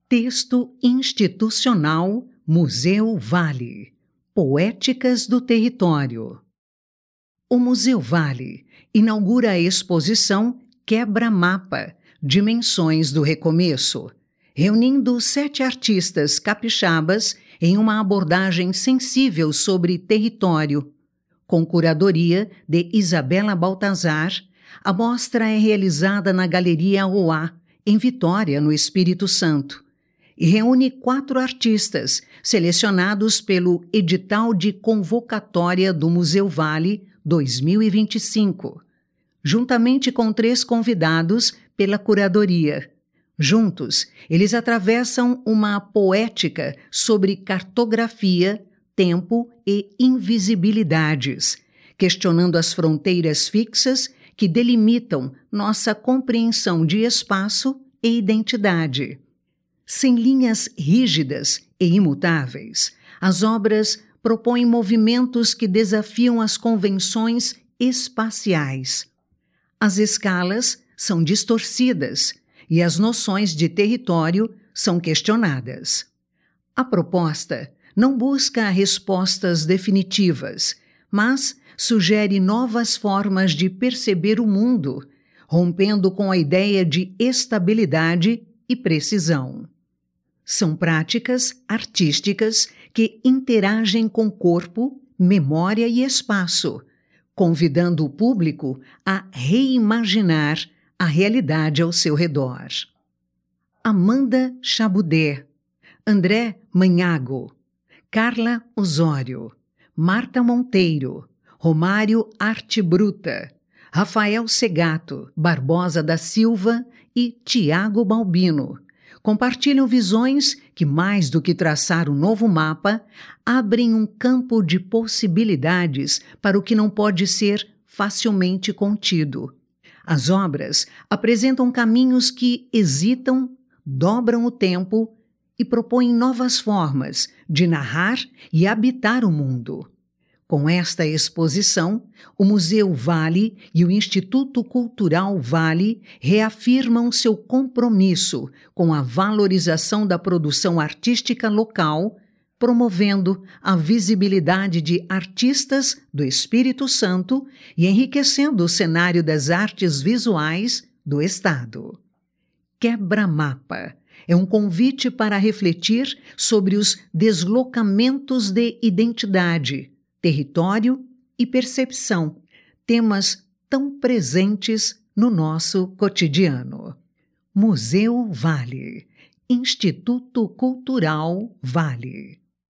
Texto institucional Museu Vale. Poéticas do Território. O Museu Vale inaugura a exposição Quebra-Mapa, Dimensões do Recomeço, reunindo 7 artistas capixabas em uma abordagem sensível sobre território. Com curadoria de Isabela Baltazar, a mostra é realizada na Galeria Oá, em Vitória, no Espírito Santo, e reúne 4 artistas selecionados pelo edital de convocatória do Museu Vale 2025, juntamente com 3 convidados pela curadoria. Juntos, eles atravessam uma poética sobre cartografia, tempo e invisibilidades, questionando as fronteiras fixas que delimitam nossa compreensão de espaço e identidade. Sem linhas rígidas e imutáveis, as obras propõem movimentos que desafiam as convenções espaciais. As escalas são distorcidas e as noções de território são questionadas. A proposta não busca respostas definitivas, mas sugere novas formas de perceber o mundo, rompendo com a ideia de estabilidade e precisão. São práticas artísticas que interagem com corpo, memória e espaço, convidando o público a reimaginar a realidade ao seu redor. Amanda Chabudé, André Manhago, Carla Osório, Marta Monteiro, Romário Arte Bruta, Rafael Segato, Barbosa da Silva e Tiago Balbino compartilham visões que, mais do que traçar um novo mapa, abrem um campo de possibilidades para o que não pode ser facilmente contido. As obras apresentam caminhos que hesitam, dobram o tempo e propõem novas formas de narrar e habitar o mundo. Com esta exposição, o Museu Vale e o Instituto Cultural Vale reafirmam seu compromisso com a valorização da produção artística local, promovendo a visibilidade de artistas do Espírito Santo e enriquecendo o cenário das artes visuais do Estado. Quebra-Mapa é um convite para refletir sobre os deslocamentos de identidade, território e percepção, temas tão presentes no nosso cotidiano. Museu Vale, Instituto Cultural Vale.